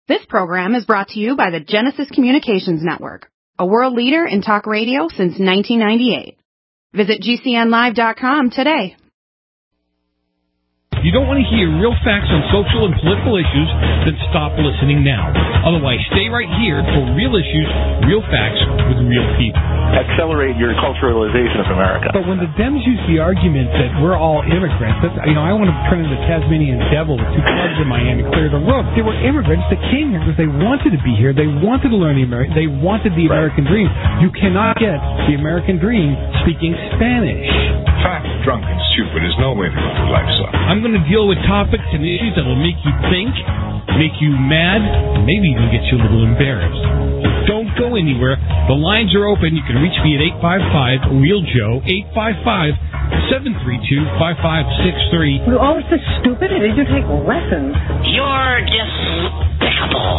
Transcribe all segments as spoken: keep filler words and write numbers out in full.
This program is brought to you by the Genesis Communications Network, a world leader in talk radio since nineteen ninety-eight. Visit G C N live dot com today. You don't want to hear real facts on social and political issues, then stop listening now. Otherwise, stay right here for real issues, real facts with real people. Accelerate your culturalization of America. But when the Dems use the argument that we're all immigrants, that's, you know, I want to turn into the Tasmanian devil with two clubs in my hand and clear the road. They were immigrants that came here because they wanted to be here. They wanted to learn the American. They wanted the Right. American dream. You cannot get the American dream speaking Spanish. Fat, drunk, and stupid is no way to live a life, son. I'm going to deal with topics and issues that will make you think, make you mad, and maybe even get you a little embarrassed. Don't go anywhere. The lines are open. You can reach me at eight five five, REAL Joe, eight five five, seven three two, five five six three. You're always so stupid. Did you take lessons? You're despicable.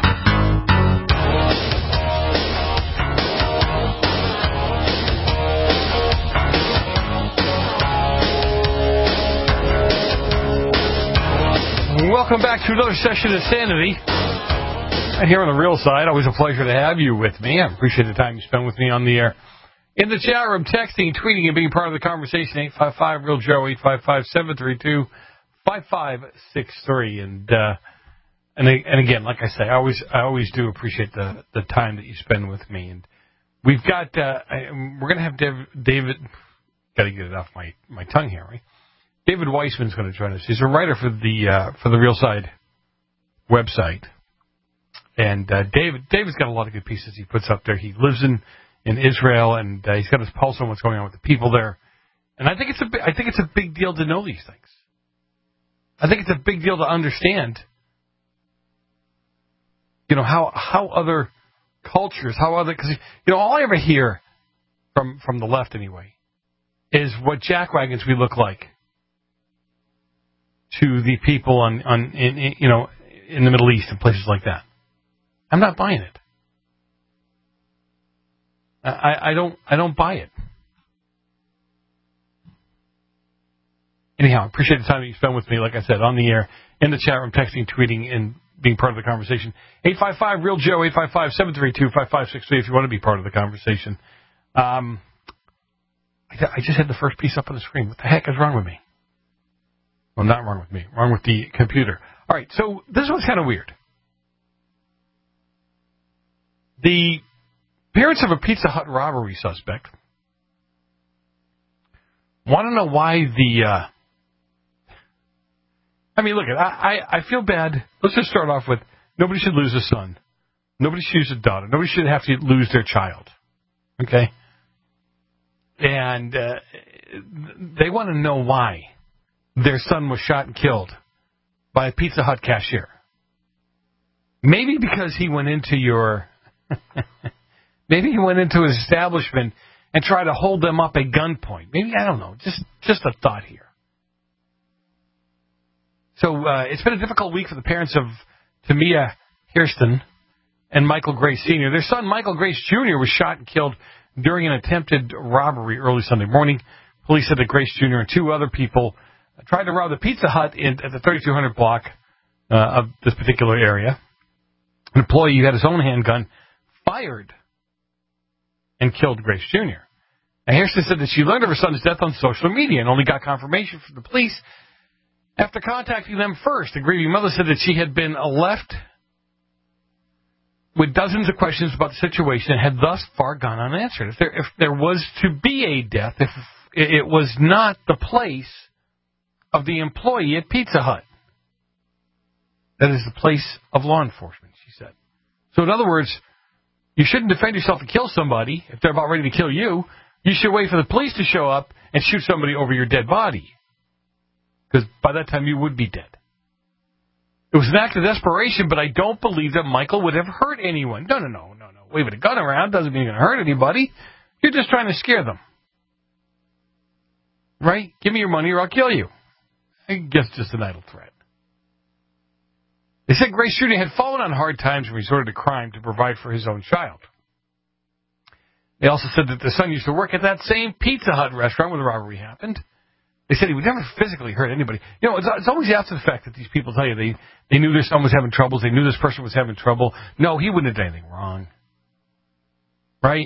Welcome back to another session of Sanity. And here on the real side, always a pleasure to have you with me. I appreciate the time you spend with me on the air. In the chat room, texting, tweeting, and being part of the conversation, eight five five, REAL Joe, eight five five, seven three two, five five six three. And, uh, and and again, like I say, I always I always do appreciate the, the time that you spend with me. And we've got, uh, we're going to have David, David got to get it off my, my tongue here, right? David Weissman's going to join us. He's a writer for the uh, for the Real Side website, and uh, David David's got a lot of good pieces he puts up there. He lives in, in Israel, and uh, he's got his pulse on what's going on with the people there. And I think it's a I think it's a big deal to know these things. I think it's a big deal to understand, you know, how how other cultures, how other because you know all I ever hear from from the left anyway is what jackwagons we look like to the people on, on in, in, you know, in the Middle East and places like that. I'm not buying it. I, I don't I don't buy it. Anyhow, I appreciate the time that you spend with me, like I said, on the air, in the chat room, texting, tweeting, and being part of the conversation. eight five five, REAL Joe, eight five five, seven three two, five five six three if you want to be part of the conversation. Um, I, I just had the first piece up on the screen. What the heck is wrong with me? Well, not wrong with me. Wrong with the computer. All right, so this one's kind of weird. The parents of a Pizza Hut robbery suspect want to know why the... Uh, I mean, look, I, I, I feel bad. Let's just start off with nobody should lose a son. Nobody should lose a daughter. Nobody should have to lose their child. Okay? And uh, they want to know why their son was shot and killed by a Pizza Hut cashier. Maybe because he went into your... maybe he went into his establishment and tried to hold them up at gunpoint. Maybe, I don't know. Just just a thought here. So uh, it's been a difficult week for the parents of Tamia Hairston and Michael Grace Senior Their son, Michael Grace Junior, was shot and killed during an attempted robbery early Sunday morning. Police said that Grace Junior and two other people tried to rob the Pizza Hut in, at the thirty-two hundred block uh, of this particular area. An employee who had his own handgun fired and killed Grace Junior And Hairston said that she learned of her son's death on social media and only got confirmation from the police after contacting them first. The grieving mother said that she had been left with dozens of questions about the situation and had thus far gone unanswered. If there, if there was to be a death, if it was not the place of the employee at Pizza Hut. That is the place of law enforcement, she said. So in other words, you shouldn't defend yourself and kill somebody if they're about ready to kill you. You should wait for the police to show up and shoot somebody over your dead body. Because by that time you would be dead. It was an act of desperation, but I don't believe that Michael would have hurt anyone. No, no, no, no, no. Waving a gun around doesn't mean you're going to hurt anybody. You're just trying to scare them. Right? Give me your money or I'll kill you. I guess just an idle threat. They said Grace Junior had fallen on hard times and resorted to crime to provide for his own child. They also said that the son used to work at that same Pizza Hut restaurant where the robbery happened. They said he would never physically hurt anybody. You know, it's, it's always after the fact that these people tell you they, they knew their son was having troubles, they knew this person was having trouble. No, he wouldn't have done anything wrong. Right?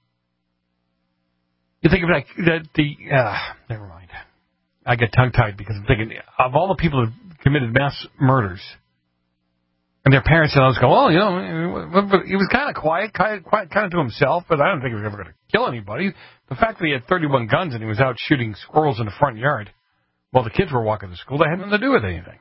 You think of like that the uh, never mind. I get tongue-tied because I'm thinking of all the people that committed mass murders, and their parents and others go, "Oh, you know, he was kind of quiet, kind of, quiet, kind of to himself, but I don't think he was ever going to kill anybody." The fact that he had thirty-one guns and he was out shooting squirrels in the front yard while the kids were walking to school, that had nothing to do with anything.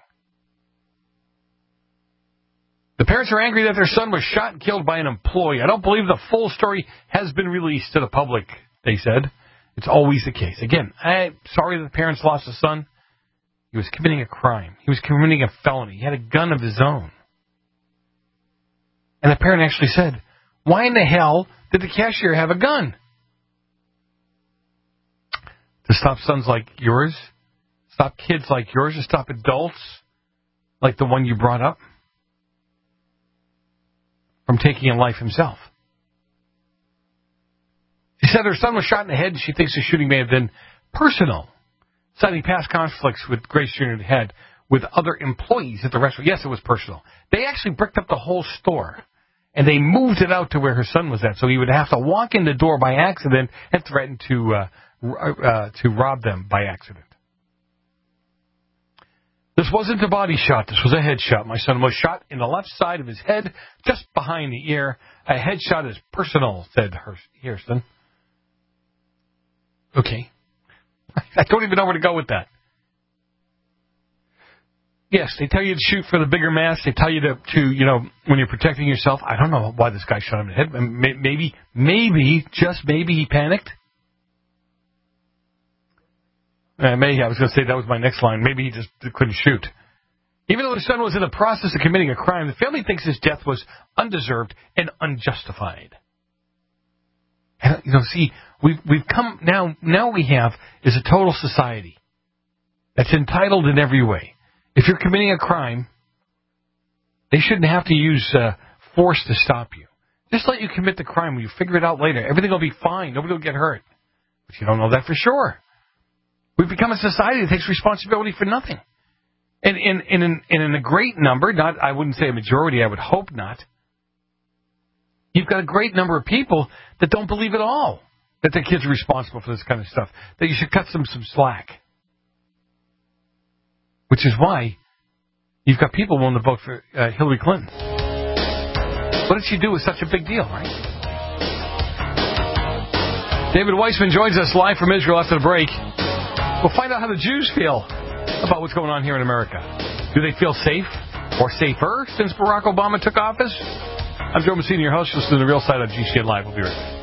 The parents are angry that their son was shot and killed by an employee. I don't believe the full story has been released to the public, they said. It's always the case. Again, I'm sorry that the parents lost a son. He was committing a crime. He was committing a felony. He had a gun of his own. And the parent actually said, why in the hell did the cashier have a gun? To stop sons like yours? Stop kids like yours? To stop adults like the one you brought up from taking a life himself? She said her son was shot in the head and she thinks the shooting may have been personal, citing past conflicts with Grace Junior had with other employees at the restaurant. Yes, it was personal. They actually bricked up the whole store, and they moved it out to where her son was at, so he would have to walk in the door by accident and threaten to uh, uh, to rob them by accident. This wasn't a body shot. This was a head shot. My son was shot in the left side of his head, just behind the ear. A head shot is personal, said Hairston. Okay. I don't even know where to go with that. Yes, they tell you to shoot for the bigger mass. They tell you to, to, you know, when you're protecting yourself. I don't know why this guy shot him in the head. Maybe, maybe, just maybe he panicked. Uh, maybe, I was going to say that was my next line. Maybe he just couldn't shoot. Even though the son was in the process of committing a crime, the family thinks his death was undeserved and unjustified. And, you know, see, we've we've come now. Now we have is a total society that's entitled in every way. If you're committing a crime, they shouldn't have to use uh, force to stop you. Just let you commit the crime. You figure it out later. Everything will be fine. Nobody will get hurt. But you don't know that for sure. We've become a society that takes responsibility for nothing. And in in, in, in a great number, not I wouldn't say a majority, I would hope not, you've got a great number of people that don't believe at all that their kids are responsible for this kind of stuff, that you should cut them some slack. Which is why you've got people willing to vote for uh, Hillary Clinton. What did she do with such a big deal, right? David Weissman joins us live from Israel after the break. We'll find out how the Jews feel about what's going on here in America. Do they feel safe or safer since Barack Obama took office? I'm Joe Messina, your host. You're listening to The Real Side on G C N Live. We'll be right back.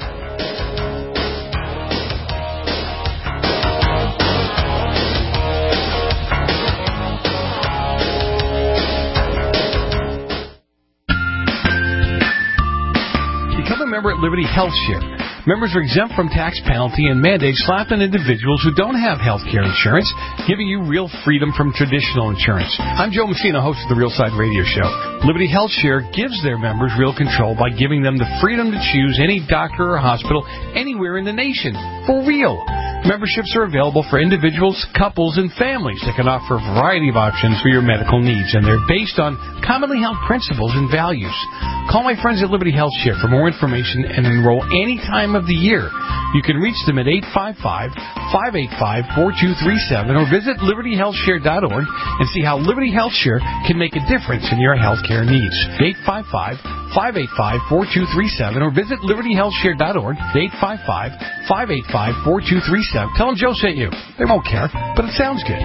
Become a member at Liberty Health Share. Members are exempt from tax penalty and mandates slapped on individuals who don't have health care insurance, giving you real freedom from traditional insurance. I'm Joe Messina, host of the Real Side Radio Show. Liberty Health Share gives their members real control by giving them the freedom to choose any doctor or hospital anywhere in the nation. For real. Memberships are available for individuals, couples, and families that can offer a variety of options for your medical needs, and they're based on commonly held principles and values. Call my friends at Liberty Health Share for more information and enroll any time of the year. You can reach them at eight five five, five eight five, four two three seven or visit liberty health share dot org and see how Liberty Health Share can make a difference in your health care needs. eight five five, five eight five, four two three seven or visit liberty health share dot org. eight five five, five eight five, four two three seven. Tell them Joe sent you. They won't care, but it sounds good.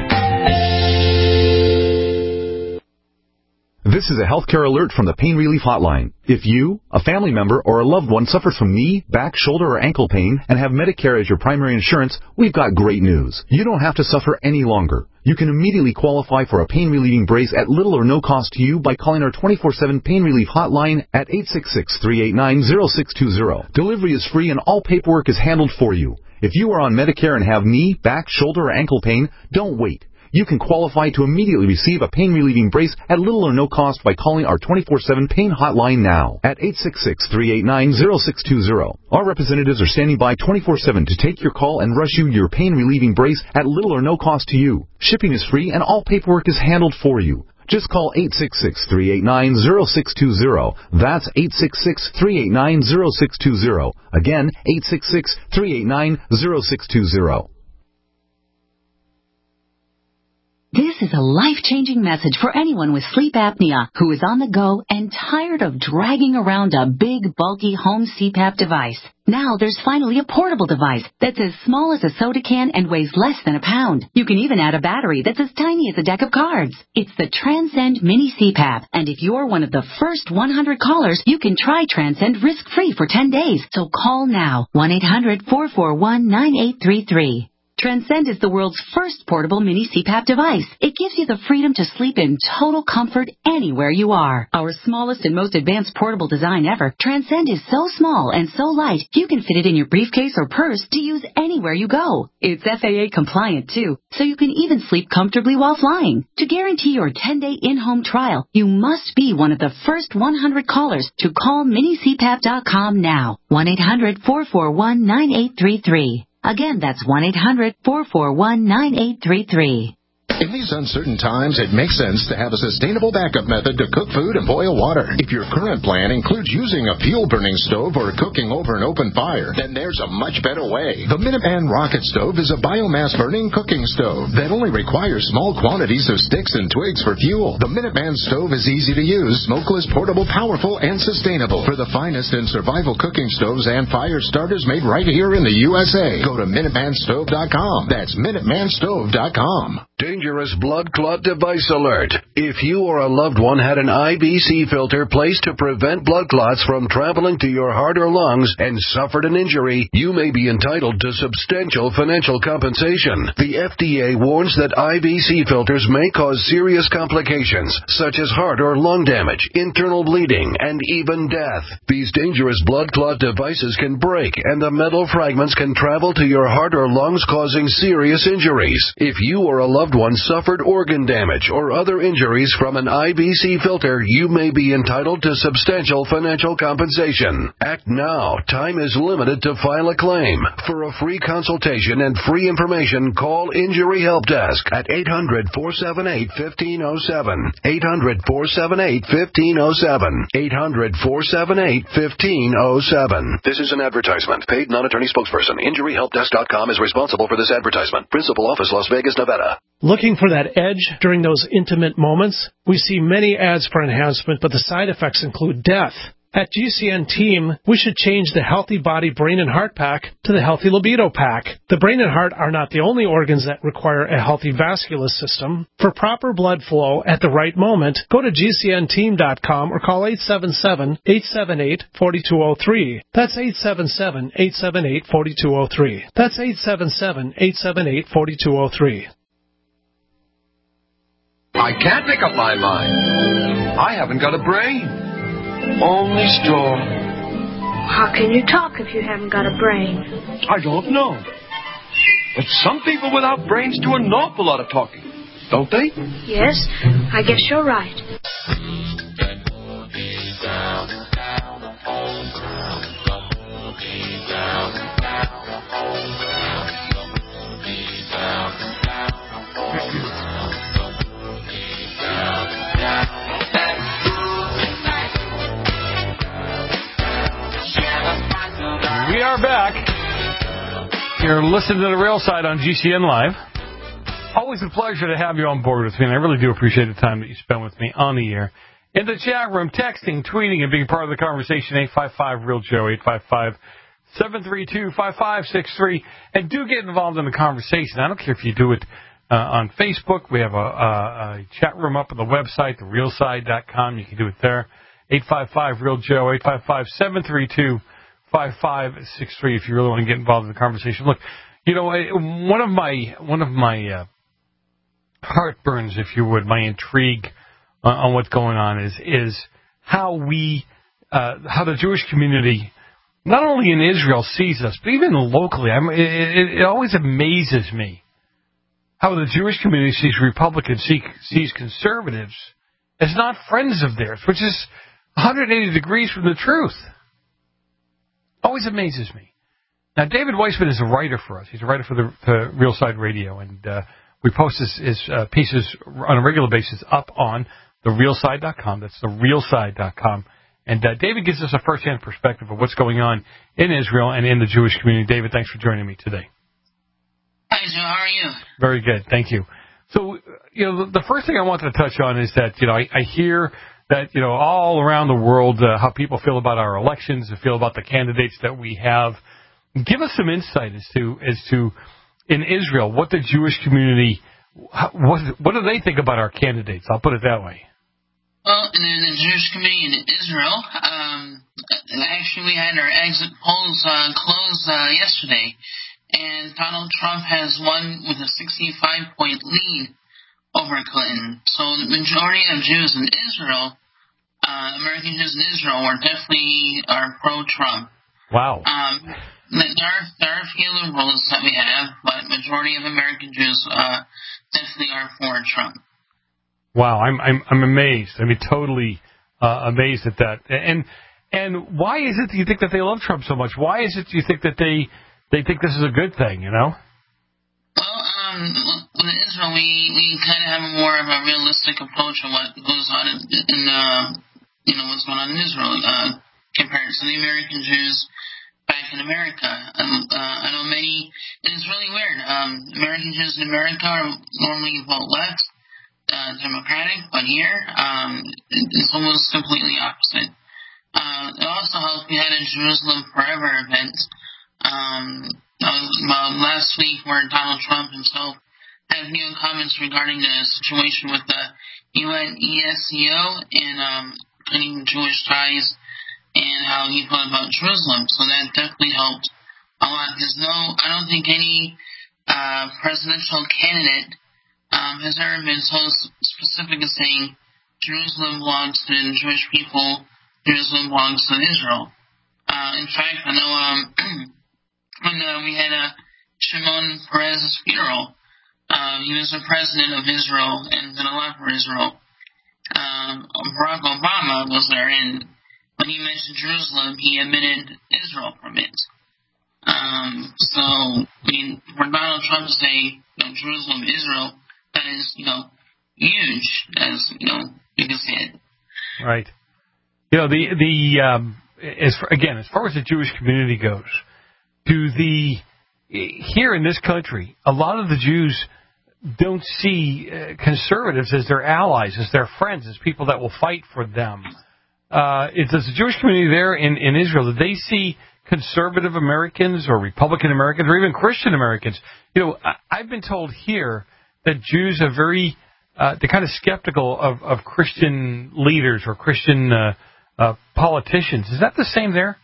This is a healthcare alert from the Pain Relief Hotline. If you, a family member, or a loved one suffers from knee, back, shoulder, or ankle pain and have Medicare as your primary insurance, we've got great news. You don't have to suffer any longer. You can immediately qualify for a pain-relieving brace at little or no cost to you by calling our twenty-four seven Pain Relief Hotline at eight six six, three eight nine, zero six two zero. Delivery is free and all paperwork is handled for you. If you are on Medicare and have knee, back, shoulder, or ankle pain, don't wait. You can qualify to immediately receive a pain-relieving brace at little or no cost by calling our twenty-four seven pain hotline now at eight six six, three eight nine, zero six two zero. Our representatives are standing by twenty-four seven to take your call and rush you your pain-relieving brace at little or no cost to you. Shipping is free and all paperwork is handled for you. Just call eight six six, three eight nine, zero six two zero. That's eight six six, three eight nine, zero six two zero. Again, eight six six, three eight nine, zero six two zero. This is a life-changing message for anyone with sleep apnea who is on the go and tired of dragging around a big, bulky home C PAP device. Now there's finally a portable device that's as small as a soda can and weighs less than a pound. You can even add a battery that's as tiny as a deck of cards. It's the Transcend Mini C PAP, and if you're one of the first one hundred callers, you can try Transcend risk-free for ten days. So call now, one eight hundred, four four one, nine eight three three. Transcend is the world's first portable mini C PAP device. It gives you the freedom to sleep in total comfort anywhere you are. Our smallest and most advanced portable design ever, Transcend is so small and so light, you can fit it in your briefcase or purse to use anywhere you go. It's F A A compliant too, so you can even sleep comfortably while flying. To guarantee your ten-day in-home trial, you must be one of the first one hundred callers to call mini C PAP dot com now. one eight hundred, four four one, nine eight three three. Again, that's one eight hundred, four four one, nine eight three three. In these uncertain times, it makes sense to have a sustainable backup method to cook food and boil water. If your current plan includes using a fuel-burning stove or cooking over an open fire, then there's a much better way. The Minuteman Rocket Stove is a biomass-burning cooking stove that only requires small quantities of sticks and twigs for fuel. The Minuteman Stove is easy to use, smokeless, portable, powerful, and sustainable. For the finest in survival cooking stoves and fire starters made right here in the U S A, go to Minuteman Stove dot com. That's Minuteman Stove dot com. Dangerous blood clot device alert. If you or a loved one had an I B C filter placed to prevent blood clots from traveling to your heart or lungs and suffered an injury, you may be entitled to substantial financial compensation. The F D A warns that I B C filters may cause serious complications, such as heart or lung damage, internal bleeding, and even death. These dangerous blood clot devices can break, and the metal fragments can travel to your heart or lungs, causing serious injuries. If you or a loved one suffered organ damage or other injuries from an I B C filter, you may be entitled to substantial financial compensation. Act now. Time is limited to file a claim. For a free consultation and free information, call Injury Help Desk at eight hundred, four seven eight, one five zero seven. eight hundred, four seven eight, one five zero seven. eight hundred, four seven eight, one five zero seven. This is an advertisement. Paid non-attorney spokesperson. Injury Help Desk dot com is responsible for this advertisement. Principal office, Las Vegas, Nevada. Looking for that edge during those intimate moments? We see many ads for enhancement, but the side effects include death. At G C N Team, we should change the Healthy Body Brain and Heart Pack to the Healthy Libido Pack. The brain and heart are not the only organs that require a healthy vascular system. For proper blood flow at the right moment, go to G C N team dot com or call eight seven seven, eight seven eight, four two zero three. That's eight seven seven, eight seven eight, four two zero three. That's eight seven seven, eight seven eight, four two zero three. I can't pick up my line. I haven't got a brain. Only straw. How can you talk if you haven't got a brain? I don't know. But some people without brains do an awful lot of talking, don't they? Yes, I guess you're right. We are back. You're listening to The Real Side on G C N Live. Always a pleasure to have you on board with me, and I really do appreciate the time that you spend with me on the air. In the chat room, texting, tweeting, and being part of the conversation, eight five five, real Joe, eight five five, seven three two, five five six three. And do get involved in the conversation. I don't care if you do it uh, on Facebook. We have a, a, a chat room up on the website, the real side dot com. You can do it there. eight five five, real Joe, eight five five, seven three two, five five six three if you really want to get involved in the conversation. Look, you know, one of my one of my uh, heartburns, if you would, my intrigue uh, on what's going on is is how we, uh, how the Jewish community, not only in Israel, sees us, but even locally. I'm, it, it, it always amazes me how the Jewish community sees Republicans, see, sees conservatives as not friends of theirs, which is one hundred eighty degrees from the truth. Always amazes me. Now, David Weissman is a writer for us. He's a writer for the, the Real Side Radio, and uh, we post his, his uh, pieces on a regular basis up on the real side dot com. That's the real side dot com. And uh, David gives us a first-hand perspective of what's going on in Israel and in the Jewish community. David, thanks for joining me today. Hi, Joe. How are you? Very good. Thank you. So, you know, the first thing I wanted to touch on is that, you know, I, I hear that, you know, all around the world, uh, how people feel about our elections, they feel about the candidates that we have. Give us some insight as to, as to in Israel, what the Jewish community, what, what do they think about our candidates? I'll put it that way. Well, in the Jewish community in Israel, um, actually we had our exit polls uh, close uh, yesterday, and Donald Trump has won with a sixty-five point lead over Clinton. So the majority of Jews in Israel, uh, American Jews in Israel, were definitely are pro-Trump. Wow. Um, there are, there are a few liberals that we have, but majority of American Jews uh, definitely are for Trump. Wow, I'm I'm I'm amazed. I mean, totally uh, amazed at that. And and why is it that you think that they love Trump so much? Why is it you think that they they think this is a good thing? You know. Well, um, in Israel, we we kind of have more of a realistic approach of what goes on in, in uh, you know, what's going on in Israel uh, compared to the American Jews back in America. Um, uh, I know many. And it's really weird. Um, American Jews in America are normally vote left. Uh, Democratic, but here um, it's almost completely opposite. Uh, it also helped. We had a Jerusalem Forever event um, uh, last week where Donald Trump himself had a few comments regarding the situation with the U N E S C O and um, cutting Jewish ties and how he felt about Jerusalem. So that definitely helped a lot. Because no, I don't think any uh, presidential candidate Um, has ever been so specific as saying Jerusalem belongs to the Jewish people, Jerusalem belongs to Israel. Uh, in fact, I know um, when uh, we had uh, Shimon Peres's funeral, uh, he was the president of Israel and did a lot for Israel. Um, Barack Obama was there, and when he mentioned Jerusalem, he omitted Israel from it. Um, so, I mean, for Donald Trump to say, you know, Jerusalem, Israel, that is, you know, huge, as, you know, you can see it. Right. You know, the, the um, as for, again, as far as the Jewish community goes, do the, here in this country, a lot of the Jews don't see uh, conservatives as their allies, as their friends, as people that will fight for them. Uh, it, does the Jewish community there in, in Israel, do they see conservative Americans or Republican Americans or even Christian Americans? You know, I, I've been told here that Jews are very, uh, they're kind of skeptical of, of Christian leaders or Christian uh, uh, politicians. Is that the same there?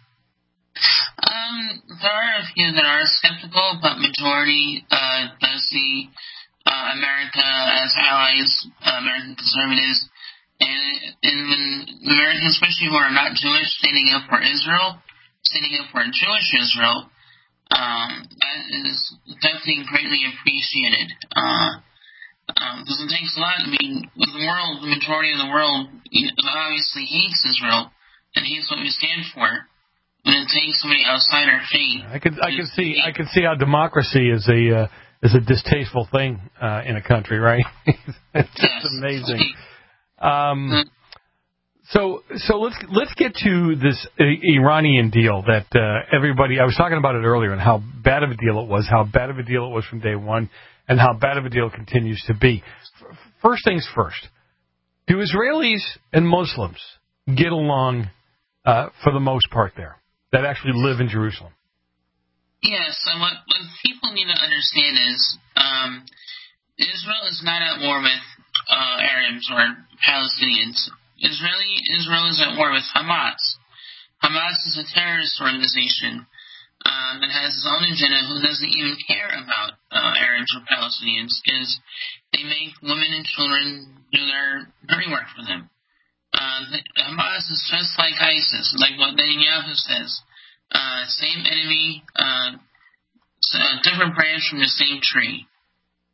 Um, there are a few that are skeptical, but majority uh, does see uh, America as allies, uh, American conservatives, and, and when Americans, especially who are not Jewish, standing up for Israel, standing up for a Jewish Israel, um, that is definitely greatly appreciated. Uh, Because um, it takes a lot. I mean, with the world, the majority of the world obviously hates Israel and hates what we stand for. But it takes somebody outside our faith. I could, I can see, I can see how democracy is a uh, is a distasteful thing uh, in a country, right? It's just yes. amazing. Um, so, so let's let's get to this Iranian deal that uh, everybody. I was talking about it earlier and how bad of a deal it was, how bad of a deal it was from day one. And how bad of a deal continues to be. First things first, do Israelis and Muslims get along uh, for the most part there, that actually live in Jerusalem? Yes, and what, what people need to understand is um, Israel is not at war with uh, Arabs or Palestinians. Israeli Israel is at war with Hamas. Hamas is a terrorist organization Um, that has its own agenda, who doesn't even care about uh, Arabs or Palestinians, because they make women and children do their dirty work for them. Uh, Hamas is just like ISIS, like what Netanyahu says. Uh, same enemy, uh, different branch from the same tree.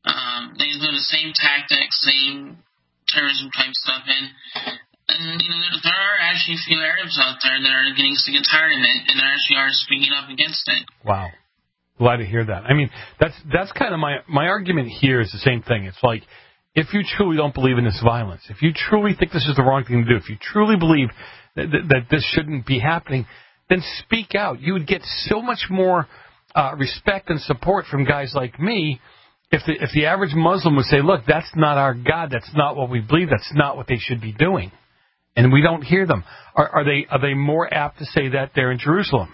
Um, they do the same tactics, same terrorism type stuff, and and you know there, there are actually a few Arabs out there that are getting sick and tired of it, and they actually are speaking up against it. Wow. Glad to hear that. I mean, that's that's kind of my, my argument here is the same thing. It's like, if you truly don't believe in this violence, if you truly think this is the wrong thing to do, if you truly believe that, that, that this shouldn't be happening, then speak out. You would get so much more uh, respect and support from guys like me if the, if the average Muslim would say, look, that's not our God, that's not what we believe, that's not what they should be doing. And we don't hear them. Are, are they are they more apt to say that there in Jerusalem?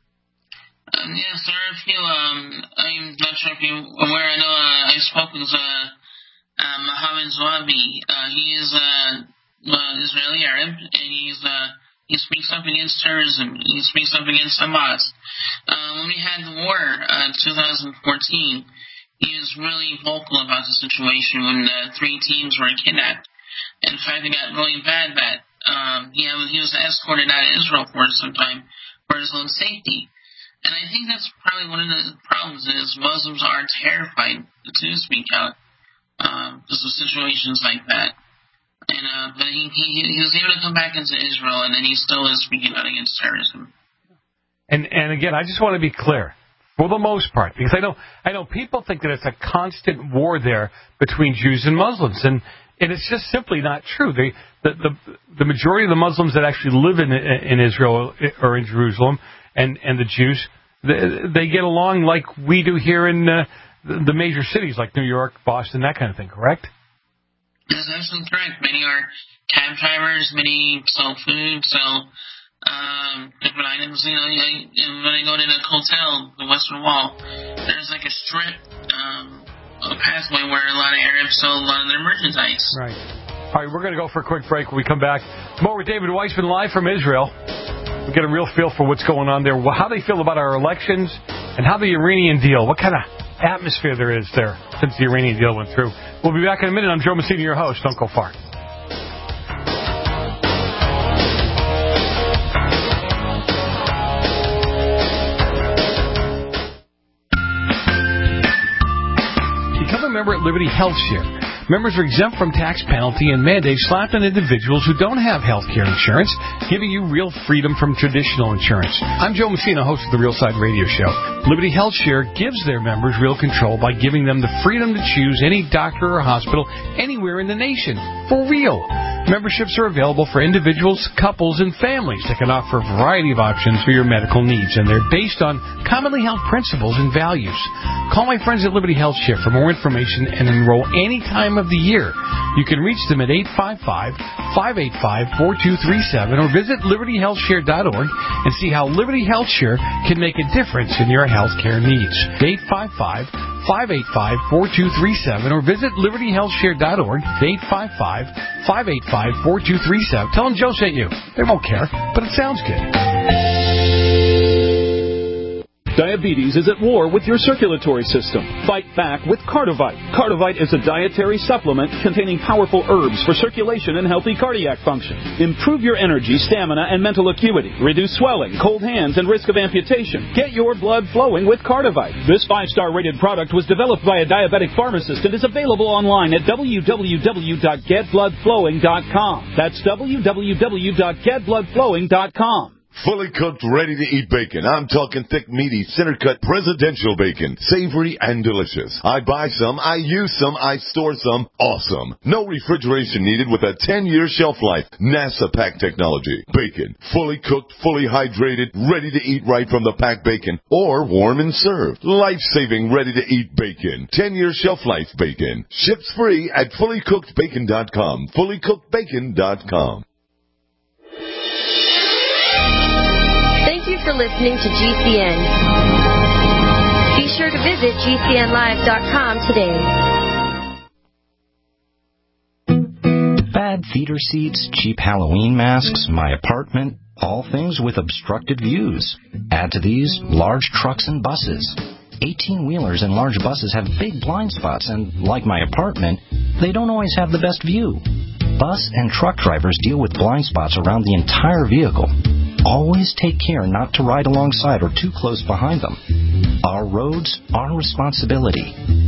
Um, yes, there are a few. Um, I'm not sure if you're aware. I know uh, I spoke with uh, uh, Mohammed Zouabi. Uh, he is uh, uh, Israeli Arab, and he's uh, he speaks up against terrorism. He speaks up against Hamas. Uh, when we had the war in uh, two thousand fourteen, he was really vocal about the situation when uh, three teams were kidnapped. In fact, it got really bad that um, he, he was escorted out of Israel for some time for his own safety. And I think that's probably one of the problems is Muslims are terrified to speak out um, because of situations like that. And uh, but he, he he was able to come back into Israel, and then he still is speaking out against terrorism. And and again, I just want to be clear, for the most part, because I know I know people think that it's a constant war there between Jews and Muslims, and and it's just simply not true. They the the, the majority of the Muslims that actually live in in Israel or in Jerusalem, and, and the Jews, they, they get along like we do here in uh, the major cities like New York, Boston, that kind of thing, correct? That's absolutely correct. Many are cab drivers, many sell food, sell um, different items. You know, when I go to the hotel, the Western Wall, there's like a strip, um, a pathway where a lot of Arabs sell a lot of their merchandise. Right. All right, we're going to go for a quick break. When we come back, more with David Weissman live from Israel. We get a real feel for what's going on there, how they feel about our elections, and how the Iranian deal, what kind of atmosphere there is there since the Iranian deal went through. We'll be back in a minute. I'm Joe Messina, your host. Don't go far. Become a member at Liberty Health Share. Members are exempt from tax penalty and mandates slapped on individuals who don't have health care insurance, giving you real freedom from traditional insurance. I'm Joe Messina, host of the Real Side Radio Show. Liberty Health Share gives their members real control by giving them the freedom to choose any doctor or hospital anywhere in the nation. For real. Memberships are available for individuals, couples, and families that can offer a variety of options for your medical needs, and they're based on commonly held principles and values. Call my friends at Liberty Health Share for more information and enroll any time of the year. You can reach them at eight five five, five eight five, four two three seven or visit liberty health share dot org and see how Liberty Health Share can make a difference in your health care needs. eight five five, five eight five, four two three seven or visit liberty health share dot org. eight five five, five eight five, four two three seven. Tell them Joe sent you. They won't care, but it sounds good. Diabetes is at war with your circulatory system. Fight back with Cardivite. Cardivite is a dietary supplement containing powerful herbs for circulation and healthy cardiac function. Improve your energy, stamina, and mental acuity. Reduce swelling, cold hands, and risk of amputation. Get your blood flowing with Cardivite. This five-star rated product was developed by a diabetic pharmacist and is available online at w w w dot get blood flowing dot com. That's w w w dot get blood flowing dot com. Fully cooked, ready-to-eat bacon. I'm talking thick, meaty, center-cut presidential bacon. Savory and delicious. I buy some, I use some, I store some. Awesome. No refrigeration needed with a ten-year shelf life. NASA pack technology. Bacon. Fully cooked, fully hydrated, ready to eat right from the packed bacon. Or warm and served. Life-saving, ready-to-eat bacon. ten-year shelf life bacon. Ships free at fully cooked bacon dot com. fully cooked bacon dot com. Thank you for listening to G C N. Be sure to visit G C N live dot com today. Bad theater seats, cheap Halloween masks, my apartment, all things with obstructed views. Add to these, large trucks and buses. eighteen-wheelers and large buses have big blind spots, and like my apartment, they don't always have the best view. Bus and truck drivers deal with blind spots around the entire vehicle. Always take care not to ride alongside or too close behind them. Our roads, our responsibility.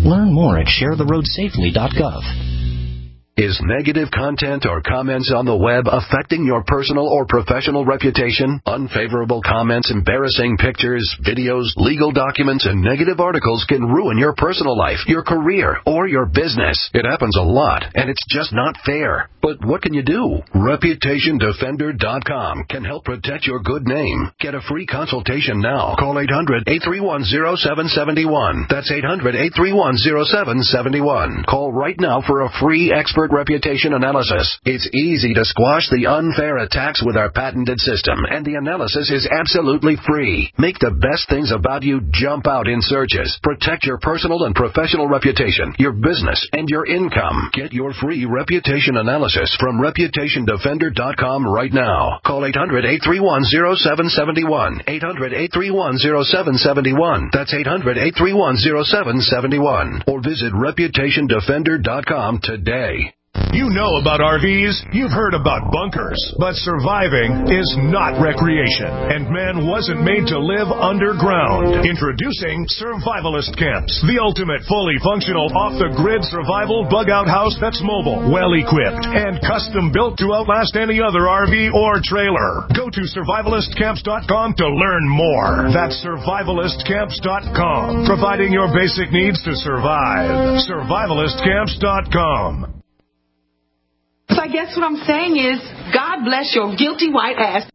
Learn more at share the road safely dot gov. Is negative content or comments on the web affecting your personal or professional reputation? Unfavorable comments, embarrassing pictures, videos, legal documents, and negative articles can ruin your personal life, your career, or your business. It happens a lot, and it's just not fair. But what can you do? Reputation Defender dot com can help protect your good name. Get a free consultation now. Call eight hundred, eight three one, zero seven seven one. That's eight hundred, eight three one, zero seven seven one. Call right now for a free expert reputation analysis. It's easy to squash the unfair attacks with our patented system, and the analysis is absolutely free. Make the best things about you jump out in searches. Protect your personal and professional reputation, your business, and your income. Get your free reputation analysis from Reputation Defender dot com right now. Call eight hundred, eight three one, zero seven seven one. eight hundred, eight three one, zero seven seven one. That's eight hundred, eight three one, zero seven seven one. Or visit Reputation Defender dot com today. You know about R Vs, you've heard about bunkers, but surviving is not recreation, and man wasn't made to live underground. Introducing Survivalist Camps, the ultimate fully functional off-the-grid survival bug-out house that's mobile, well-equipped, and custom-built to outlast any other R V or trailer. Go to survivalist camps dot com to learn more. That's survivalist camps dot com, providing your basic needs to survive. survivalist camps dot com. So I guess what I'm saying is, God bless your guilty white ass.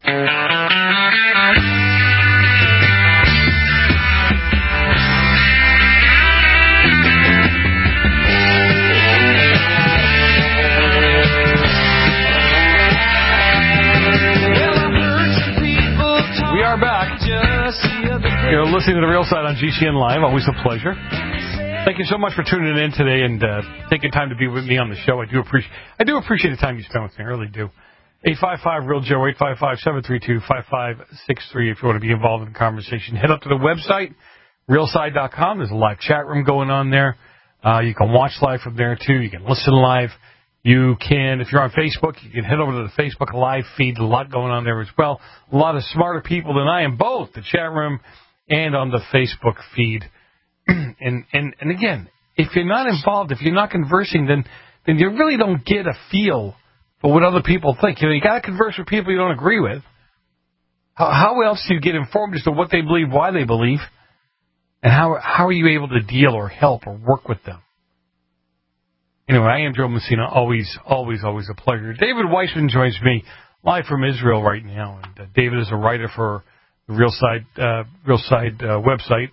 We are back. You're listening to The Real Side on G C N Live. Always a pleasure. Thank you so much for tuning in today and uh, taking time to be with me on the show. I do appreciate I do appreciate the time you spend with me. I really do. eight five five, real Joe, eight five five, seven three two, five five six three if you want to be involved in the conversation. Head up to the website, real side dot com. There's a live chat room going on there. Uh, you can watch live from there, too. You can listen live. You can, if you're on Facebook, you can head over to the Facebook live feed. A lot going on there as well. A lot of smarter people than I am, both the chat room and on the Facebook feed. And, and and again, if you're not involved, if you're not conversing, then then you really don't get a feel for what other people think. You know, you got to converse with people you don't agree with. How, how else do you get informed as to what they believe, why they believe, and how how are you able to deal or help or work with them? Anyway, I am Joe Messina. Always, always, always a pleasure. David Weissman joins me live from Israel right now, and uh, David is a writer for the Real Side uh, Real Side uh, website.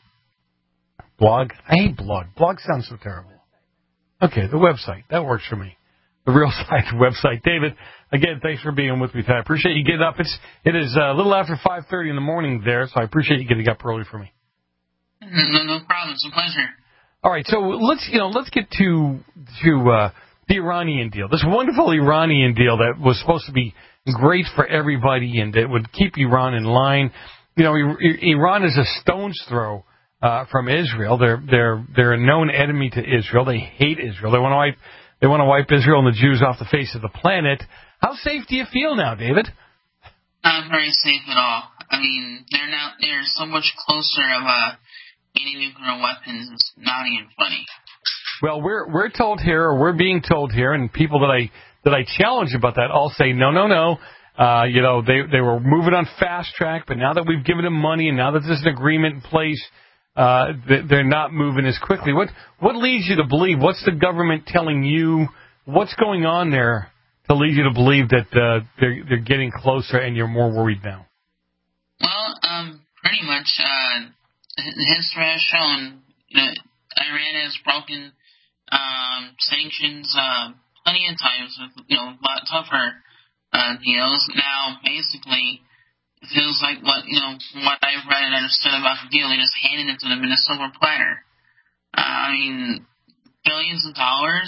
Blog? I hate blog. Blog sounds so terrible. Okay, the website. That works for me. The Real Side website. David, again, thanks for being with me today. I appreciate you getting up. It's, it is a little after five thirty in the morning there, so I appreciate you getting up early for me. No, no problem. It's a pleasure. All right, so let's, you know, let's get to, to uh, the Iranian deal. This wonderful Iranian deal that was supposed to be great for everybody and it would keep Iran in line. You know, Iran is a stone's throw Uh, from Israel. They're they're they're a known enemy to Israel. They hate Israel. They want to wipe they want to wipe Israel and the Jews off the face of the planet. How safe do you feel now, David? Not very safe at all. I mean, they're now they're so much closer of a any nuclear weapons. It's not even funny. Well, we're we're told here, or we're being told here, and people that I that I challenge about that all say no, no, no. Uh, you know, they they were moving on fast track, but now that we've given them money and now that there's an agreement in place, Uh, they're not moving as quickly. What what leads you to believe? What's the government telling you? What's going on there to lead you to believe that uh, they're they're getting closer and you're more worried now? Well, um, pretty much, uh, history has shown, you know, Iran has broken um, sanctions uh, plenty of times with, you know, a lot tougher uh, deals. Now, basically, it feels like what, you know, from what I've read and understood about the deal, they just handed it to them in a silver platter. Uh, I mean, billions of dollars,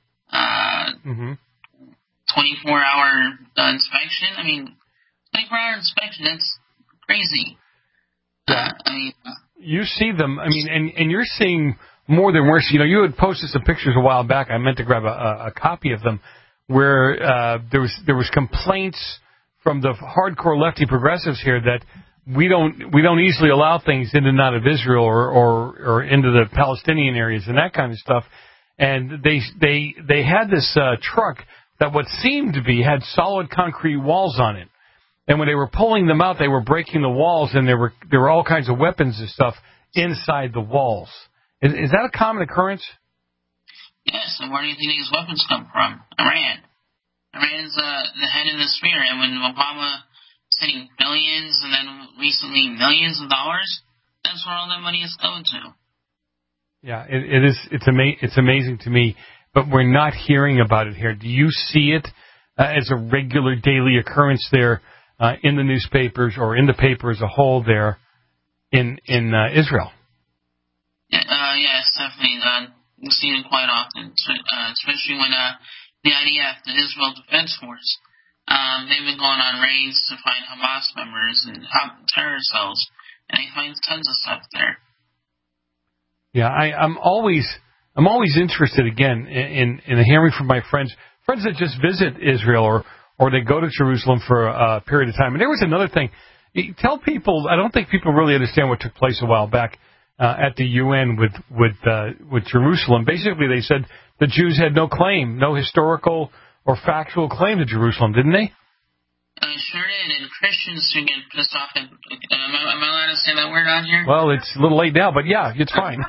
uh, mm-hmm. twenty-four hour uh, inspection. I mean, twenty-four hour inspection, that's crazy. Uh, I mean, you see them, I mean, and, and you're seeing more than worse. You know, you had posted some pictures a while back. I meant to grab a, a, a copy of them where uh, there was there was complaints from the hardcore lefty progressives here that we don't we don't easily allow things in and out of Israel or, or, or into the Palestinian areas and that kind of stuff. And they they they had this uh, truck that what seemed to be had solid concrete walls on it. And when they were pulling them out, they were breaking the walls, and there were there were all kinds of weapons and stuff inside the walls. Is, is that a common occurrence? Yes, and where do you think these weapons come from? Iran. Iran's uh, the head of the spear, and when Obama sending billions and then recently millions of dollars, that's where all that money is going to. Yeah, it, it is. It's ama- It's amazing to me, but we're not hearing about it here. Do you see it uh, as a regular daily occurrence there uh, in the newspapers or in the paper as a whole there in in uh, Israel? Yeah, uh, yes, definitely. Uh, we see it quite often, uh, especially when uh, the I D F, the Israel Defense Force, um, they've been going on raids to find Hamas members and terror cells, and they find tons of stuff there. Yeah, I, I'm always I'm always interested again in, in in hearing from my friends friends that just visit Israel or or they go to Jerusalem for a period of time. And there was another thing. Tell people, I don't think people really understand what took place a while back uh, at the U N with with uh, with Jerusalem. Basically, they said the Jews had no claim, no historical or factual claim to Jerusalem, didn't they? I sure did, and Christians should get pissed off at... Am I, am I allowed to say that word on here? Well, it's a little late now, but yeah, it's fine.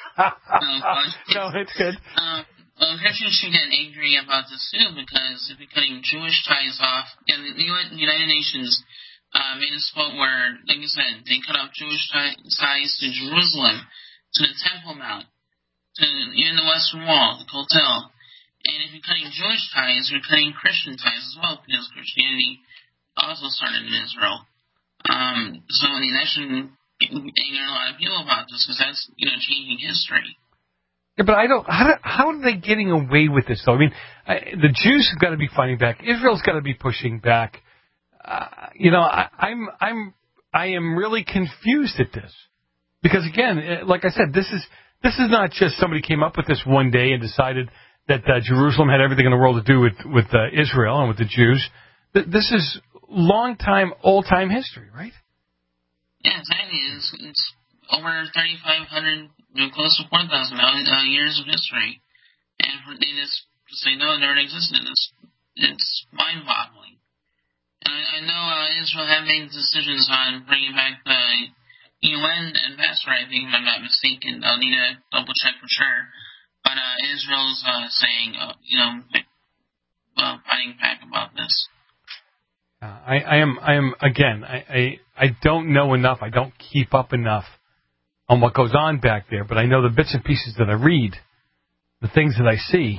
no, it's good. Um, well, Christians should get angry about this too, because if you're cutting Jewish ties off... And the United Nations uh, made a quote where, like I said, they cut off Jewish ties to Jerusalem, to the Temple Mount, to even the Western Wall, the Kotel. And if you're cutting Jewish ties, you're cutting Christian ties as well, because Christianity also started in Israel. Um, so I mean, that shouldn't anger a lot of people about this, because that's, you know, changing history. Yeah, but I don't. How, do, how are they getting away with this, though? I mean, I, the Jews have got to be fighting back. Israel's got to be pushing back. Uh, you know, I, I'm, I'm, I am really confused at this, because again, like I said, this is this is not just somebody came up with this one day and decided that uh, Jerusalem had everything in the world to do with with uh, Israel and with the Jews. This is long time, old time history, right? Yeah, exactly. It's, it's over thirty-five hundred, you know, close to four thousand uh, years of history. And for they just say, no, it never existed. It's, it's mind-boggling. And I, I know uh, Israel have made decisions on bringing back the U N ambassador, I think, if I'm not mistaken. I'll need to double-check for sure. But uh, Israel's uh, saying, uh, you know, uh, fighting back about this. Uh, I, I am, I am again. I, I, I don't know enough. I don't keep up enough on what goes on back there. But I know the bits and pieces that I read, the things that I see.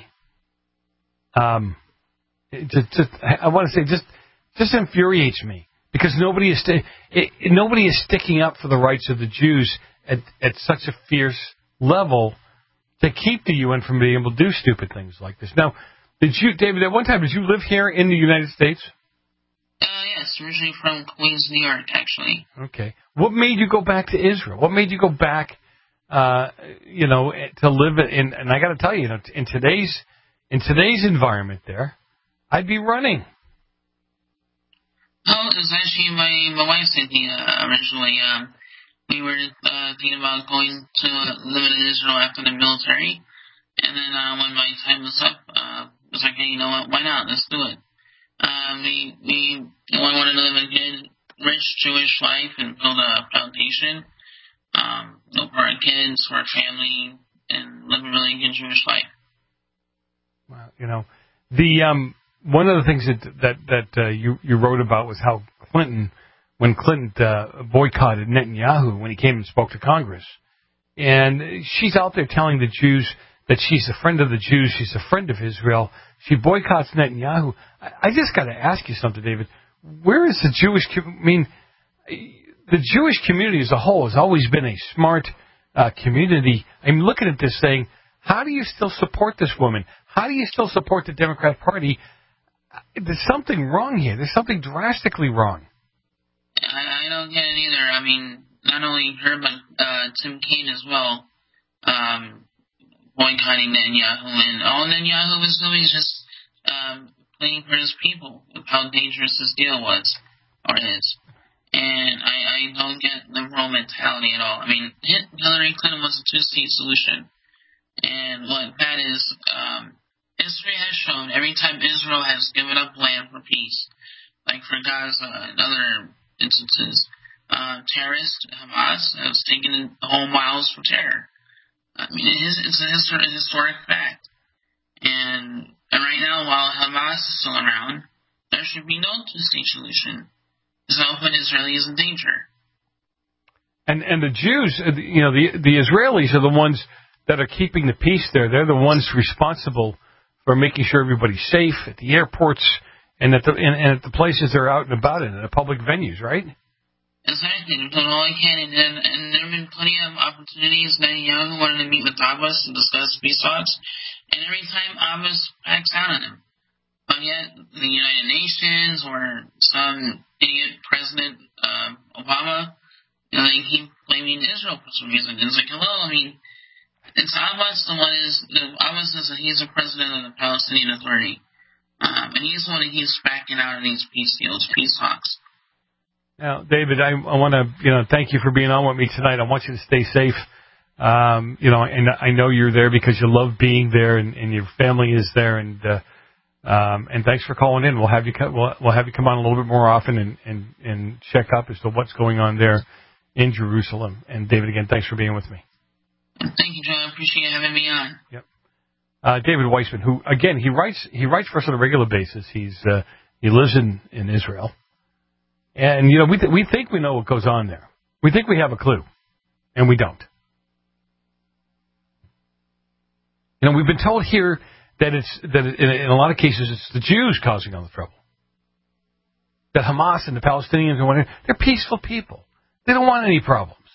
Um, it just, just I want to say, just, just infuriates me, because nobody is sti- it, it, nobody is sticking up for the rights of the Jews at at such a fierce level to keep the U N from being able to do stupid things like this. Now, did you, David, at one time, did you live here in the United States? Uh, yes, originally from Queens, New York, actually. Okay. What made you go back to Israel? What made you go back, uh, you know, to live in, and I got to tell you, you know, in today's, in today's environment there, I'd be running. Oh, it was actually my, my wife's thinking uh, originally. Um, we were uh, thinking about going to uh, live in Israel after the military. And then uh, when my time was up, uh, I was like, hey, you know what, why not? Let's do it. Um, we we wanted to live a good, rich Jewish life and build a foundation, um, you know, for our kids, for our family, and live a really good Jewish life. Well, you know, the um, one of the things that that that uh, you you wrote about was how Clinton, when Clinton uh, boycotted Netanyahu when he came and spoke to Congress, and she's out there telling the Jews that she's a friend of the Jews, she's a friend of Israel. She boycotts Netanyahu. I, I just got to ask you something, David. Where is the Jewish? I mean, the Jewish community as a whole has always been a smart uh, community. I'm looking at this saying, how do you still support this woman? How do you still support the Democrat Party? There's something wrong here. There's something drastically wrong. I, I don't get it either. I mean, not only her, but uh, Tim Kaine as well. Um, boycotting Netanyahu, and all Netanyahu was doing is just um, playing for his people, of how dangerous this deal was, or is. And I, I I don't get liberal mentality at all. I mean, Hillary Clinton was a two-state solution. And what that is, um, history has shown every time Israel has given up land for peace, like for Gaza and other instances, uh, terrorists, Hamas, has taken whole miles for terror. I mean, it is, it's a histor- historic fact. And, and right now, while Hamas is still around, there should be no two-state solution. Because when Israel is in danger. And and the Jews, you know, the the Israelis are the ones that are keeping the peace there. They're the ones responsible for making sure everybody's safe at the airports and at the and, and at the places they're out and about in, the public venues, right? Exactly. They're doing all they can, and, and, and there have been plenty of opportunities. Netanyahu wanted to meet with Abbas to discuss peace talks, and every time Abbas backs out on him. But yet, the United Nations or some idiot President uh, Obama, you know, they keep blaming Israel for some reason. It's like, hello, I mean, it's Abbas the one is, Abbas is, a, he's the president of the Palestinian Authority. Um, and he's the one that keeps backing out of these peace deals, peace talks. Now, David, I, I want to, you know, thank you for being on with me tonight. I want you to stay safe. Um, you know, and I know you're there because you love being there, and, and your family is there, and, uh, Um, and thanks for calling in. We'll have you co- we'll, we'll have you come on a little bit more often and, and, and check up as to what's going on there in Jerusalem. And David, again, thanks for being with me. Thank you, Joe. I appreciate having me on. Yep. Uh, David Weissman, who again he writes he writes for us on a regular basis. He's uh, he lives in, in Israel, and you know we th- we think we know what goes on there. We think we have a clue, and we don't. You know, we've been told here that it's that in, in a lot of cases it's the Jews causing all the trouble. That Hamas and the Palestinians and whatever, they're peaceful people. They don't want any problems.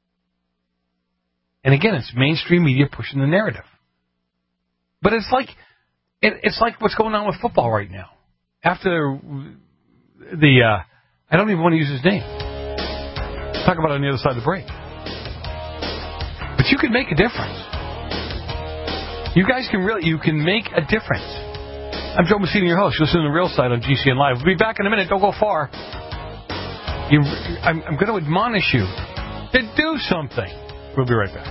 And again, it's mainstream media pushing the narrative. But it's like it, it's like what's going on with football right now. After the uh, I don't even want to use his name. Talk about it on the other side of the break. But you can make a difference. You guys can really, you can make a difference. I'm Joe Messina, your host. You're listening to The Real Side on G C N Live. We'll be back in a minute. Don't go far. You, I'm, I'm going to admonish you to do something. We'll be right back.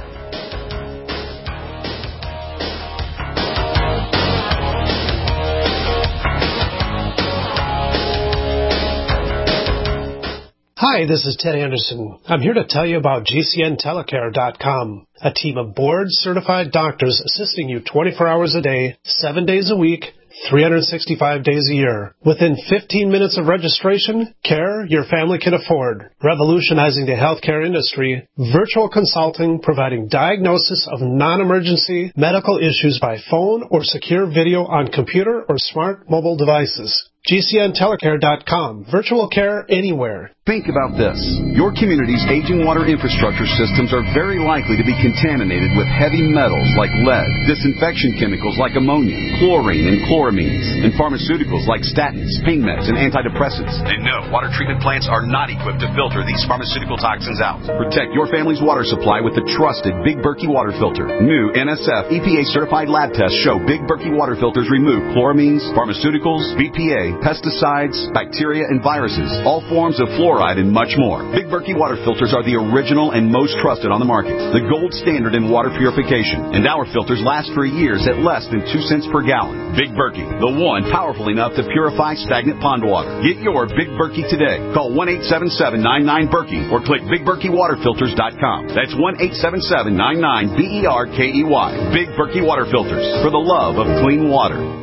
Hi, this is Ted Anderson. I'm here to tell you about G C N telecare dot com, a team of board-certified doctors assisting you twenty-four hours a day, seven days a week, three hundred sixty-five days a year. Within fifteen minutes of registration, care your family can afford. Revolutionizing the healthcare industry, virtual consulting providing diagnosis of non-emergency medical issues by phone or secure video on computer or smart mobile devices. G C N telecare dot com. Virtual care anywhere. Think about this. Your community's aging water infrastructure systems are very likely to be contaminated with heavy metals like lead, disinfection chemicals like ammonia, chlorine and chloramines, and pharmaceuticals like statins, pain meds, and antidepressants. And no, water treatment plants are not equipped to filter these pharmaceutical toxins out. Protect your family's water supply with the trusted Big Berkey water filter. New N S F E P A-certified lab tests show Big Berkey water filters remove chloramines, pharmaceuticals, B P A, pesticides, bacteria, and viruses, all forms of fluoride, and much more. Big Berkey water filters are the original and most trusted on the market, the gold standard in water purification, and our filters last for years at less than two cents per gallon. Big Berkey, the one powerful enough to purify stagnant pond water. Get your Big Berkey today. Call one eight seven seven, nine nine, Berkey or click big berkey water filters dot com. That's one eight seven seven, nine nine, B E R K E Y. Big Berkey water filters, for the love of clean water.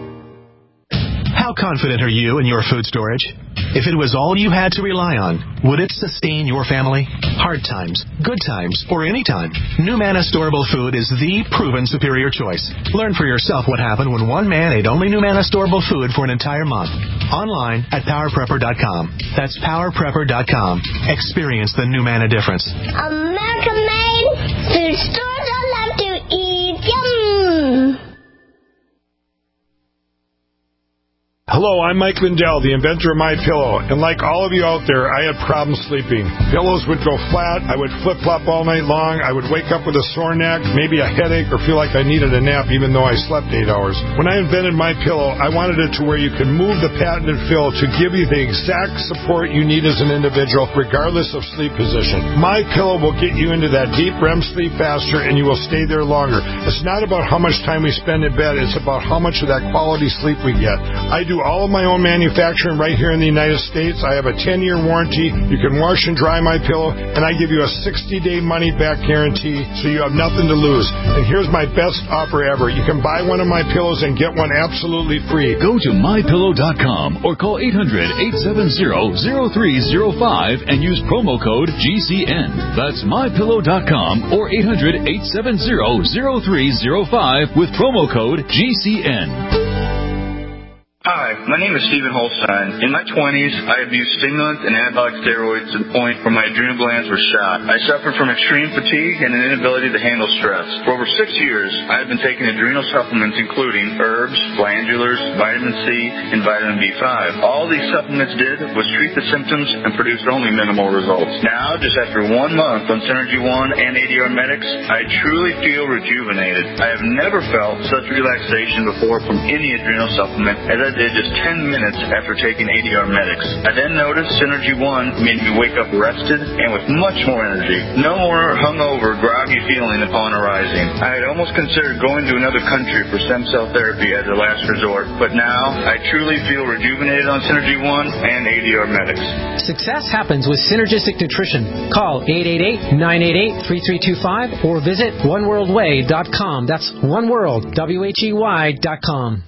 How confident are you in your food storage? If it was all you had to rely on, would it sustain your family? Hard times, good times, or any time, NuManna Storable Food is the proven superior choice. Learn for yourself what happened when one man ate only NuManna Storable Food for an entire month. Online at power prepper dot com. That's power prepper dot com. Experience the NuManna difference. American made food stores I love to eat. Yum! Hello. Hello, I'm Mike Lindell, the inventor of My Pillow, and like all of you out there, I had problems sleeping. Pillows would go flat, I would flip-flop all night long, I would wake up with a sore neck, maybe a headache, or feel like I needed a nap even though I slept eight hours. When I invented My Pillow, I wanted it to where you could move the patented fill to give you the exact support you need as an individual, regardless of sleep position. My Pillow will get you into that deep R E M sleep faster, and you will stay there longer. It's not about how much time we spend in bed, it's about how much of that quality sleep we get. I do all of my own manufacturing right here in the United States. I have a ten-year warranty. You can wash and dry My Pillow, and I give you a sixty-day money-back guarantee, so you have nothing to lose. And here's my best offer ever. You can buy one of my pillows and get one absolutely free. Go to my pillow dot com or call eight hundred, eight seven zero, zero three zero five and use promo code G C N. That's my pillow dot com or eight hundred, eight seven zero, zero three zero five with promo code G C N. Hi, my name is Stephen Holstein. In my twenties, I abused stimulants and anabolic steroids to the point where my adrenal glands were shot. I suffered from extreme fatigue and an inability to handle stress. For over six years, I have been taking adrenal supplements including herbs, glandulars, vitamin C, and vitamin B five. All these supplements did was treat the symptoms and produced only minimal results. Now, just after one month on Synergy One and A D R Medics, I truly feel rejuvenated. I have never felt such relaxation before from any adrenal supplement as I did just ten minutes after taking A D R Medics. I then noticed Synergy One made me wake up rested and with much more energy. No more hungover, groggy feeling upon arising. I had almost considered going to another country for stem cell therapy as a last resort, but now I truly feel rejuvenated on Synergy One and A D R Medics. Success happens with Synergistic Nutrition. Call eight eight eight, nine eight eight, three three two five or visit one world way dot com. That's oneworld, W H E Y dot com.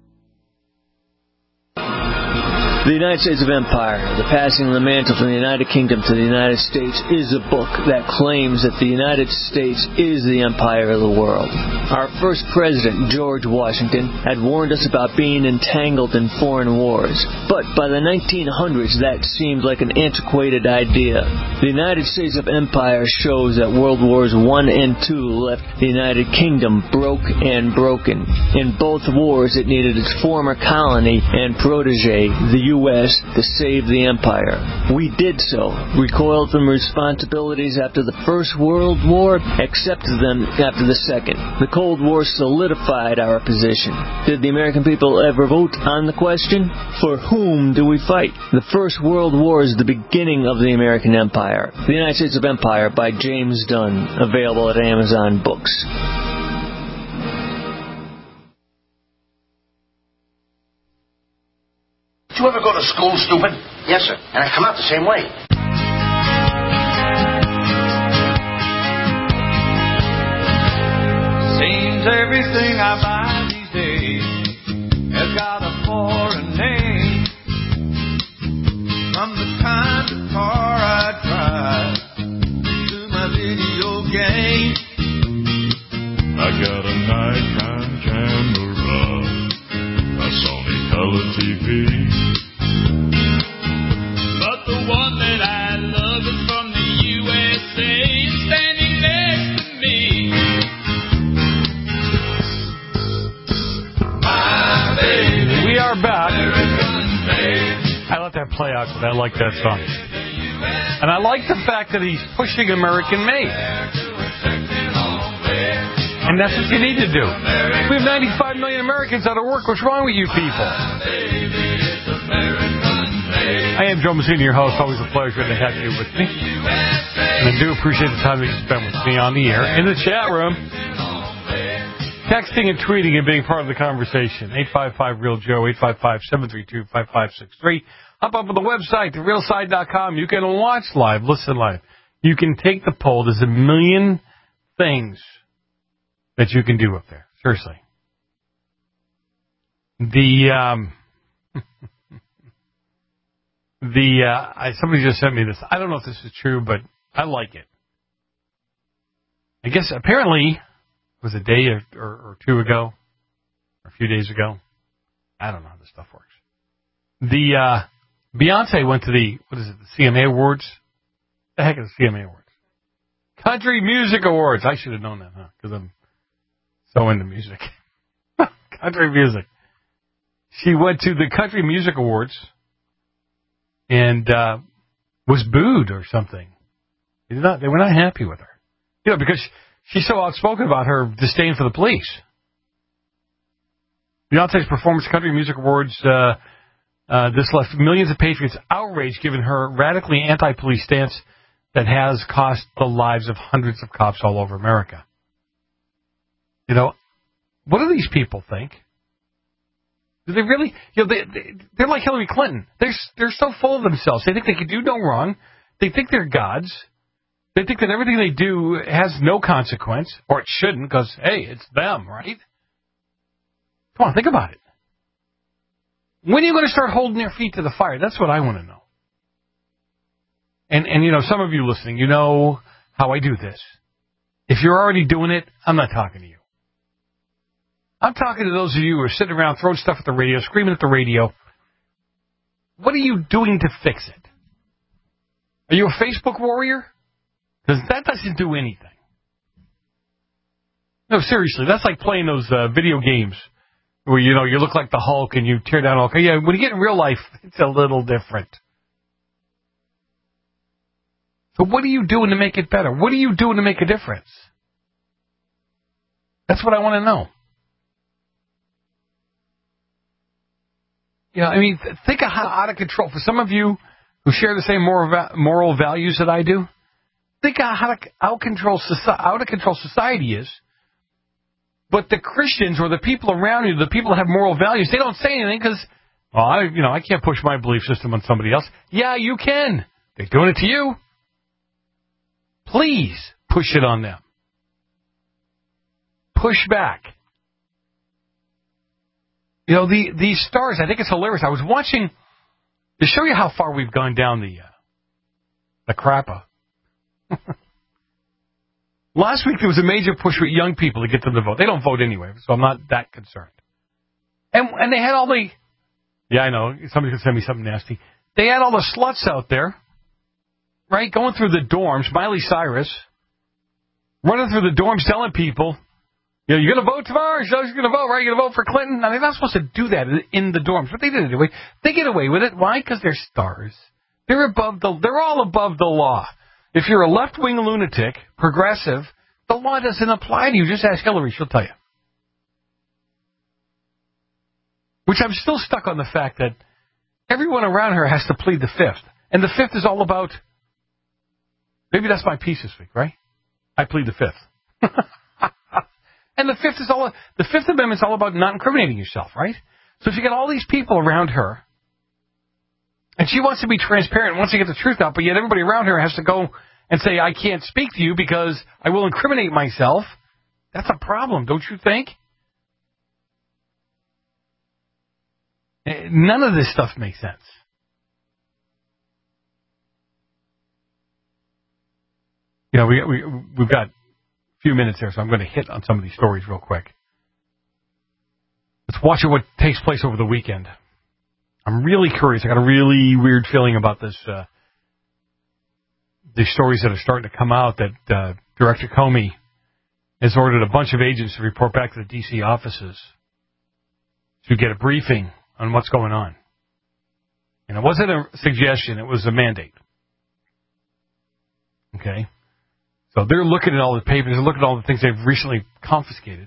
The United States of Empire, The Passing of the Mantle from the United Kingdom to the United States, is a book that claims that the United States is the empire of the world. Our first president, George Washington, had warned us about being entangled in foreign wars. But by the nineteen hundreds, that seemed like an antiquated idea. The United States of Empire shows that World Wars One and Two left the United Kingdom broke and broken. In both wars, it needed its former colony and protege, the U S, to save the empire. We did so, recoiled from responsibilities after the First World War, accepted them after the Second. The Cold War solidified our position. Did the American people ever vote on the question? For whom do we fight? The First World War is the beginning of the American Empire. The United States of Empire by James Dunn, available at Amazon Books. Did you ever go to school, stupid? Yes, sir. And I come out the same way. Seems everything I buy these days has got a foreign name. From the kind of car I drive to my video game. I got a Nikon camera, a Sony color T V. But the one that I love is from the U S A, standing next to me. My baby. We are back. I let that play out because I like that song. And I like the fact that he's pushing American made. And that's what you need to do. We have ninety-five million Americans out of work. What's wrong with you people? I am Joe Mazzini, your host. Always a pleasure to have you with me. And I do appreciate the time that you spend with me on the air. In the chat room, texting and tweeting and being part of the conversation. eight five five, real Joe, eight five five, seven three two, five five six three. Hop up on the website, the real side dot com. You can watch live, listen live. You can take the poll. There's a million things that you can do up there. Seriously. The, um, the, uh, I, somebody just sent me this. I don't know if this is true, but I like it. I guess apparently it was a day or, or, or two ago, or a few days ago. I don't know how this stuff works. The, uh, Beyonce went to the, what is it, the C M A Awards? The heck is the C M A Awards? Country Music Awards. I should have known that, huh? Because I'm so into music. Country music. she went to the Country Music Awards and uh, was booed or something. They, did not, they were not happy with her. You know, because she's so outspoken about her disdain for the police. Beyonce's Performance Country Music Awards, uh, uh, this left millions of patriots outraged given her radically anti-police stance that has cost the lives of hundreds of cops all over America. You know, what do these people think? Do they really, you know, they, they, they're like Hillary Clinton. They're, they're so full of themselves. They think they can do no wrong. They think they're gods. They think that everything they do has no consequence, or it shouldn't, because, hey, it's them, right? Come on, think about it. When are you going to start holding their feet to the fire? That's what I want to know. And, and you know, some of you listening, you know how I do this. If you're already doing it, I'm not talking to you. I'm talking to those of you who are sitting around throwing stuff at the radio, screaming at the radio. What are you doing to fix it? Are you a Facebook warrior? Because that doesn't do anything. No, seriously, that's like playing those uh, video games where, you know, you look like the Hulk and you tear down Hulk. Yeah, when you get in real life, it's a little different. So what are you doing to make it better? What are you doing to make a difference? That's what I want to know. Yeah, I mean, think of how out of control. For some of you who share the same moral moral values that I do, think of how out of control out of control society is. But the Christians or the people around you, the people that have moral values, they don't say anything because, well, I, you know, I can't push my belief system on somebody else. Yeah, you can. They're doing it to you. Please push it on them. Push back. You know, the these stars, I think it's hilarious. I was watching, to show you how far we've gone down the, uh, the crapper. Last week there was a major push with young people to get them to vote. They don't vote anyway, so I'm not that concerned. And and they had all the, yeah, I know, somebody could send me something nasty. They had all the sluts out there, right, going through the dorms, Miley Cyrus, running through the dorms telling people, you know, you're going to vote tomorrow? You're going to vote, right? You're going to vote for Clinton? Now, they're not supposed to do that in the dorms, but they did it anyway. They get away with it. Why? Because they're stars. They're above the, they're all above the law. If you're a left-wing lunatic, progressive, the law doesn't apply to you. Just ask Hillary. She'll tell you. Which I'm still stuck on the fact that everyone around her has to plead the fifth. And the fifth is all about, maybe that's my piece this week, right? I plead the fifth. And the fifth is all, the Fifth Amendment is all about not incriminating yourself, right? So if you get all these people around her, and she wants to be transparent, wants to get the truth out, but yet everybody around her has to go and say, I can't speak to you because I will incriminate myself, that's a problem, don't you think? None of this stuff makes sense. You know, we, we, we've got few minutes here, so I'm going to hit on some of these stories real quick. Let's watch what takes place over the weekend. I'm really curious. I got a really weird feeling about this. Uh, these stories that are starting to come out that uh, Director Comey has ordered a bunch of agents to report back to the D C offices to get a briefing on what's going on. And it wasn't a suggestion; it was a mandate. Okay. So they're looking at all the papers, they're looking at all the things they've recently confiscated.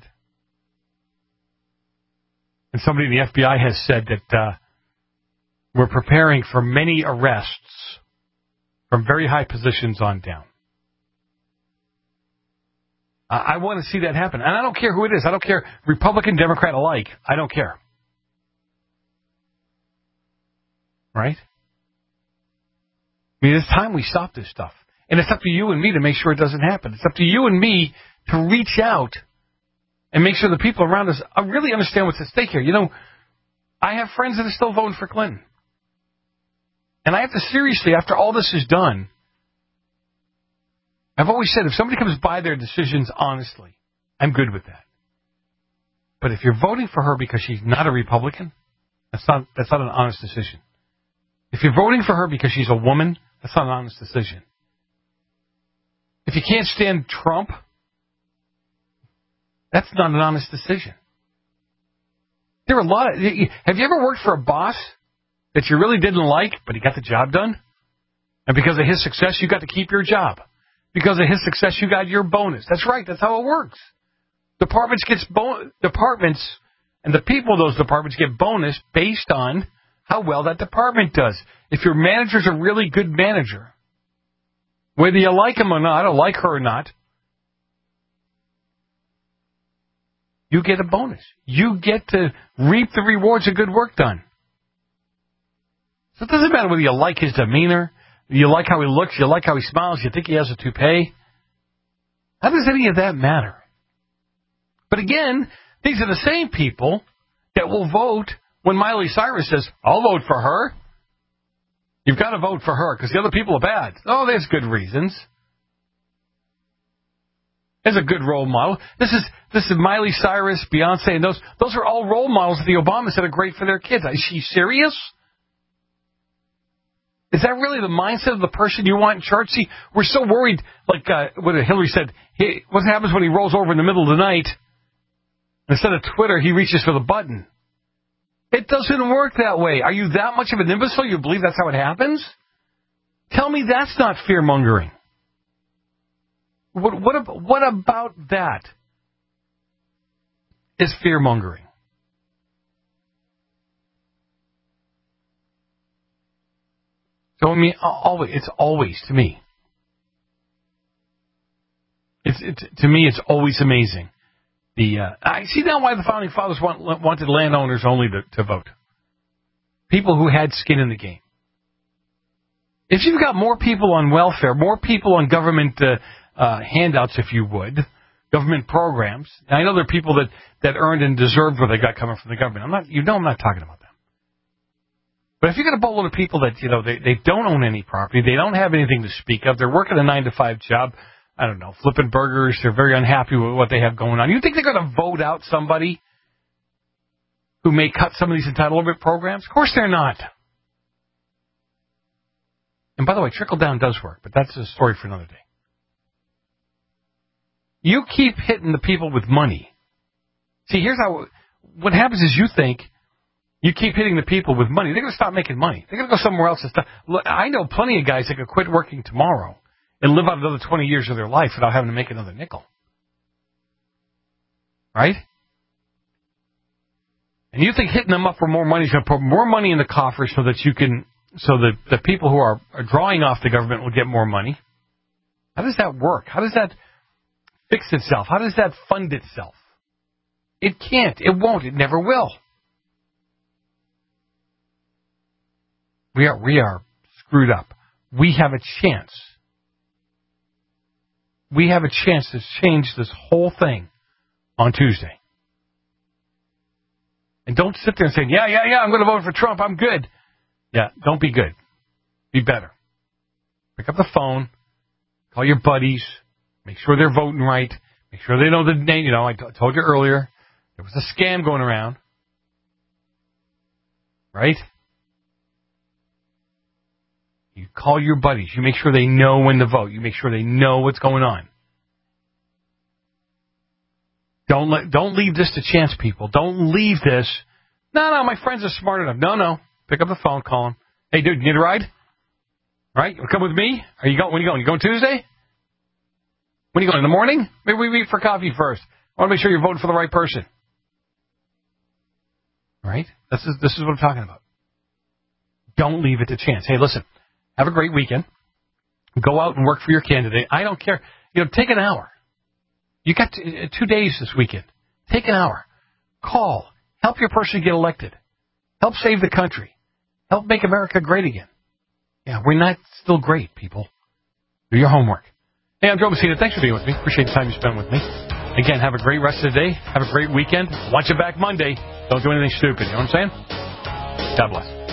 And somebody in the F B I has said that uh, we're preparing for many arrests from very high positions on down. I, I want to see that happen. And I don't care who it is. I don't care, Republican, Democrat alike. I don't care. Right? I mean, it's time we stop this stuff. And it's up to you and me to make sure it doesn't happen. It's up to you and me to reach out and make sure the people around us really understand what's at stake here. You know, I have friends that are still voting for Clinton. And I have to seriously, after all this is done, I've always said if somebody comes by their decisions honestly, I'm good with that. But if you're voting for her because she's not a Republican, that's not, that's not an honest decision. If you're voting for her because she's a woman, that's not an honest decision. If you can't stand Trump, that's not an honest decision. There are a lot of... Have you ever worked for a boss that you really didn't like, but he got the job done? And because of his success, you got to keep your job. Because of his success, you got your bonus. That's right. That's how it works. Departments gets bon- departments, and the people in those departments get bonus based on how well that department does. If your manager's a really good manager, whether you like him or not, or like her or not, you get a bonus. You get to reap the rewards of good work done. So it doesn't matter whether you like his demeanor, you like how he looks, you like how he smiles, you think he has a toupee. How does any of that matter? But again, these are the same people that will vote when Miley Cyrus says, I'll vote for her. You've got to vote for her because the other people are bad. Oh, there's good reasons. There's a good role model. This is this is Miley Cyrus, Beyonce, and those those are all role models that the Obamas that are great for their kids. Is she serious? Is that really the mindset of the person you want in charge? See, we're so worried, like uh, what Hillary said, hey, what happens when he rolls over in the middle of the night? Instead of Twitter, he reaches for the button. It doesn't work that way. Are you that much of an imbecile you believe that's how it happens? Tell me that's not fear-mongering. What, what, what about that is fear-mongering? So, I mean, always, it's always, to me, it's, it's to me, it's always amazing. The uh, I see now why the Founding Fathers want, wanted landowners only to, to vote. People who had skin in the game. If you've got more people on welfare, more people on government uh, uh, handouts, if you would, government programs. Now, I know there are people that, that earned and deserved what they got coming from the government. I'm not, you know, I'm not talking about them. But if you got a boatload of people that, you know, they, they don't own any property, they don't have anything to speak of, they're working a nine to five job, I don't know, flipping burgers, they're very unhappy with what they have going on. You think they're going to vote out somebody who may cut some of these entitlement programs? Of course they're not. And by the way, trickle down does work, but that's a story for another day. You keep hitting the people with money. See, here's how, what happens is you think, you keep hitting the people with money. They're going to stop making money. They're going to go somewhere else and stuff. Look, I know plenty of guys that could quit working tomorrow and live out another twenty years of their life without having to make another nickel. Right? And you think hitting them up for more money is going to put more money in the coffer so that you can, so that the people who are, are drawing off the government will get more money? How does that work? How does that fix itself? How does that fund itself? It can't. It won't. It never will. We are, we are screwed up. We have a chance. We have a chance to change this whole thing on Tuesday. And don't sit there and say, yeah, yeah, yeah, I'm going to vote for Trump. I'm good. Yeah, don't be good. Be better. Pick up the phone. Call your buddies. Make sure they're voting right. Make sure they know the name. You know, I t- told you earlier, there was a scam going around. Right? You call your buddies. You make sure they know when to vote. You make sure they know what's going on. Don't let, don't leave this to chance people. Don't leave this. No, no, my friends are smart enough. No, no. Pick up the phone, call them. Hey, dude, you need a ride? Right? You come with me? Are you going? When are you going? You going Tuesday? When are you going? In the morning? Maybe we meet for coffee first. I want to make sure you're voting for the right person. Right? This is this is what I'm talking about. Don't leave it to chance. Hey, listen. Have a great weekend. Go out and work for your candidate. I don't care. You know, take an hour. You got t- two days this weekend. Take an hour. Call. Help your person get elected. Help save the country. Help make America great again. Yeah, we're not still great, people. Do your homework. Hey, I'm Joe Messina. Thanks for being with me. Appreciate the time you spent with me. Again, have a great rest of the day. Have a great weekend. Watch it back Monday. Don't do anything stupid. You know what I'm saying? God bless.